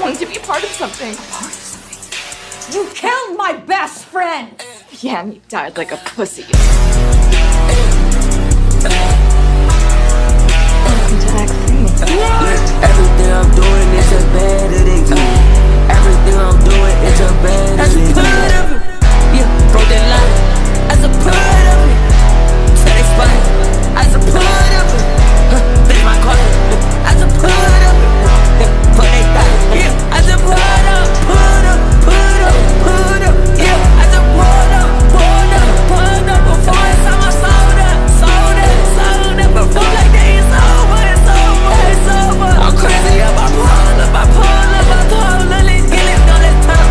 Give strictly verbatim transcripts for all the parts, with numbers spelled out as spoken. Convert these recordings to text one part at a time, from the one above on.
wanted to be a part of something. Part of something? You killed my best friend! Yeah, and you died like a pussy. Welcome to Act three. Yeah, everything I'm doing is just better than you. Everything I'm doing is just better than you. As a part of it, yeah, broke that line. As a part of it, till they spot it. As a part of it, huh, bitch my car. As a part of it, yeah, put they thigh. Yeah, as a part of, put up, put up, put up. Yeah, as a part of, put up, put up. Before it's time I sold up, sold up, sold up. Before like that it's over, it's over, it's over. I'm crazy up, I pull up, I pull up, I pull up. Let's get it, go, let's turn.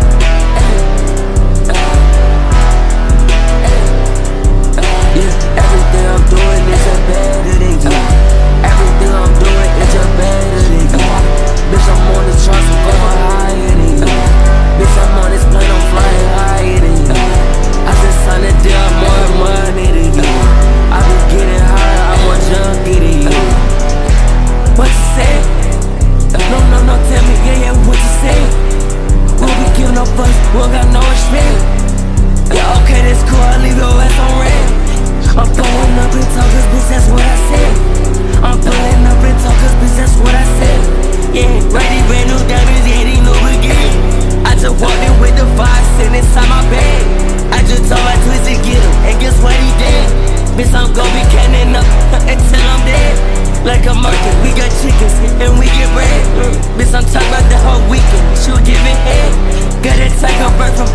Yeah, everything I'm doing is just better than you. Everything I'm doing is just better than you. Bitch, I'm on the charts, I'm going higher than you. Bitch, I'm on this plane, I'm flying higher than you. I just signed a deal, I'm more money than you. I been getting higher, I'm more junkie than you. What you say? No, no, no, tell me, yeah, yeah, what you say? We'll be giving no fucks, we don't got no respect. Yeah, okay, that's cool, I'll leave your ass on red. I'm pulling up and talk, cause bitch, that's what I said. I'm pulling up and talk, cause bitch, that's what I said. Yeah, ready, brand new diamonds, yeah, they know again. I just walked in with the vibe sitting inside my bag. I just told my twist to get him, and guess what he did? Bitch, I'm gon' be canning up until I'm dead. Like a market, we got chickens, and we get bread. Bitch, I'm talking about the whole weekend, she was giving head. Gotta take a break from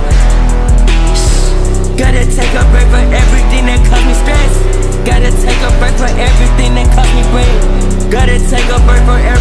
Gotta take a break for everything that caused me stress. Gotta take a break for everything that caused me brain. Gotta take a break for everything